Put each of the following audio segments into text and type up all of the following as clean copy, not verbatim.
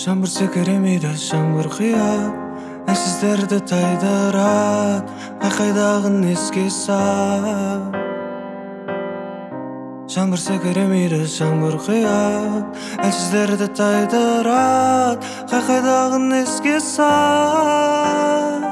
Жаңбыр секіремейді, жаңбыр қият, әлсіздерді тайдырат, қайдағын еске сал. Жаңбыр секіремейді, жаңбыр қият, әлсіздерді тайдырат, қайдағын еске сал.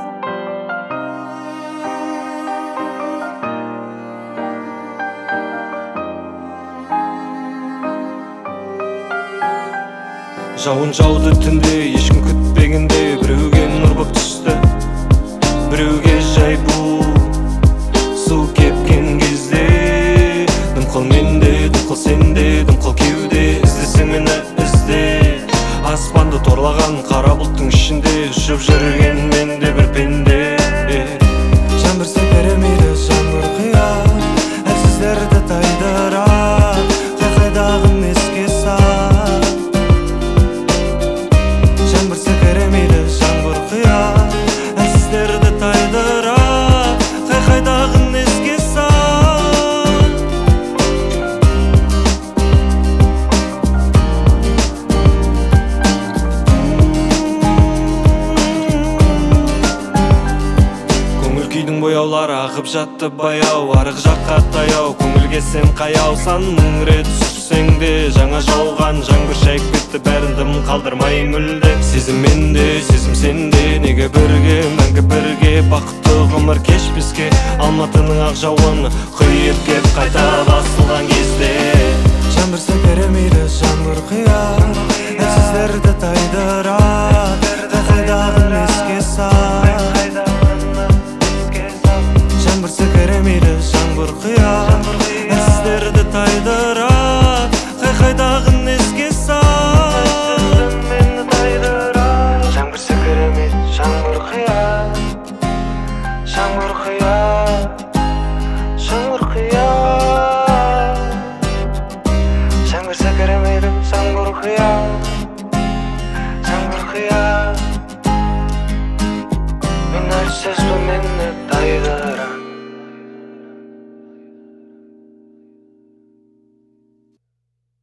Жауын жауды түнде, ешкім күтпегенде, біреуге нұр боп түсті, біреуге жай бұл су кепкен кезде. Дымқыл менде, дымқыл сенде, дымқыл кеуде, іздесең мені ізде. Аспанды торлаған қара бұлттың ішінде ұшып жүрген менде бір пенде. Жаңбыр секіремейді, жаңбыр қият, әлсіздерді тайдырат, қайдағын еске сал. Жаңбыр секіремейді, жаңбыр қият, әлсіздерді тайдырат, қайдағын еске сал. Көңіл күйдің бояулары ағып жатты баяу, арық жаққа таяу, көңілге сен қаяу. Сан мың рет сүрсең де, жаңа жауған жаңбыр шайып кетті бәрін дым қалдырмай мүлде. Сезім менде, сезім сенде, неге бірге, мәңгі бірге, бақытты ғұмыр кешпеске. Алматының ақ жауыны құйып кеп қайта басылған кезде. Жаңбыр секіремейді, жаңбыр қият, әлсіздерді тайдырат, қайдағын еске сал. Жаңбыр секіремейді, жаңбыр қият, әлсіздерді тайдырат, қайдағын еске сал. Жаңбыр секіремейді, жаңбыр қият, жаңбыр қият, жаңбыр қият. Жаңбыр секіремейді, жаңбыр қият.